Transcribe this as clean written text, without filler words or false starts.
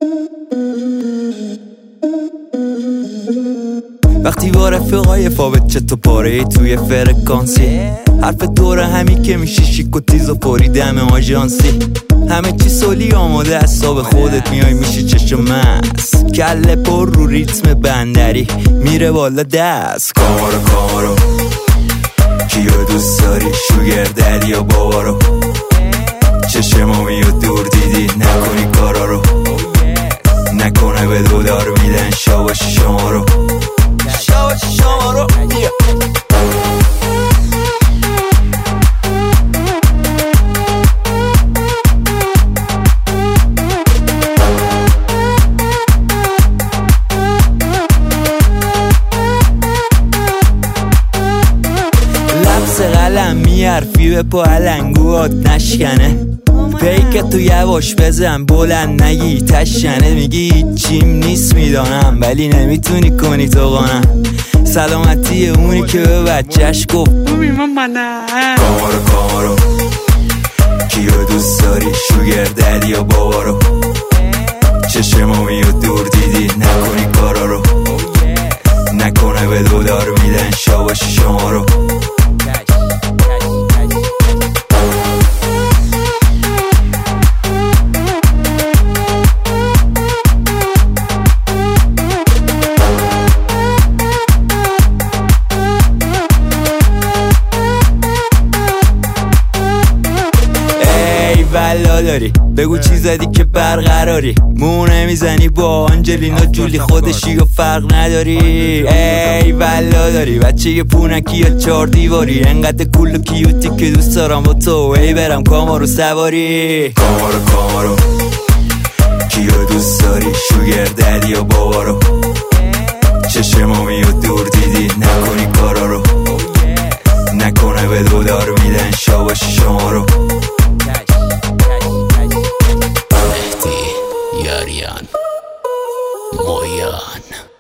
وقتی با رفیقای فابت چطور پاره توی فرکانسی، حرف دوره همی که میشه شیک و تیز و پری دم آژانسی، همه چی سولی آماده از صاب خودت میای میشه چشم مست، کله پر رو ریتم بندری میره بالا دست. کامارو کیو دوست داری شوگر ددی یا بابارو، چشمامی رو دور دیدی نکنی کارا رو، نکنه به دودار میدن شاباش شما رو. لبس قلم میارفی به پا علنگوات نشکنه، پیک تو یواش بزن بلند نگی تشنه، میگی هیچیم نیست میدانم ولی نمیتونی کنی تو قانم، سلامتی اونی که به بچهش گفت کامارو کیو دوست داری شوگر ددی یا بابارو، چشمامی رو دور دیدی نکنی کارا رو، نکنه به دودار میدن شاباش شما رو. بلا داری بگو چی زدی که برقراری، مو نمیزنی با آنجلینا جولی خودشی و فرق نداری. ای بلا داری بچه یه پونکی یا 4 دیواری، انقدر کول و کیوتی که دوست دارم با تو ای برم کامارو سواری. کامارو کیو دوست داری شوگر ددی یا بابارو، چشمامی رو دور دیدی نکنی کارا رو، نکنه به دودار میدن شاباش شما رو. یاریان مویان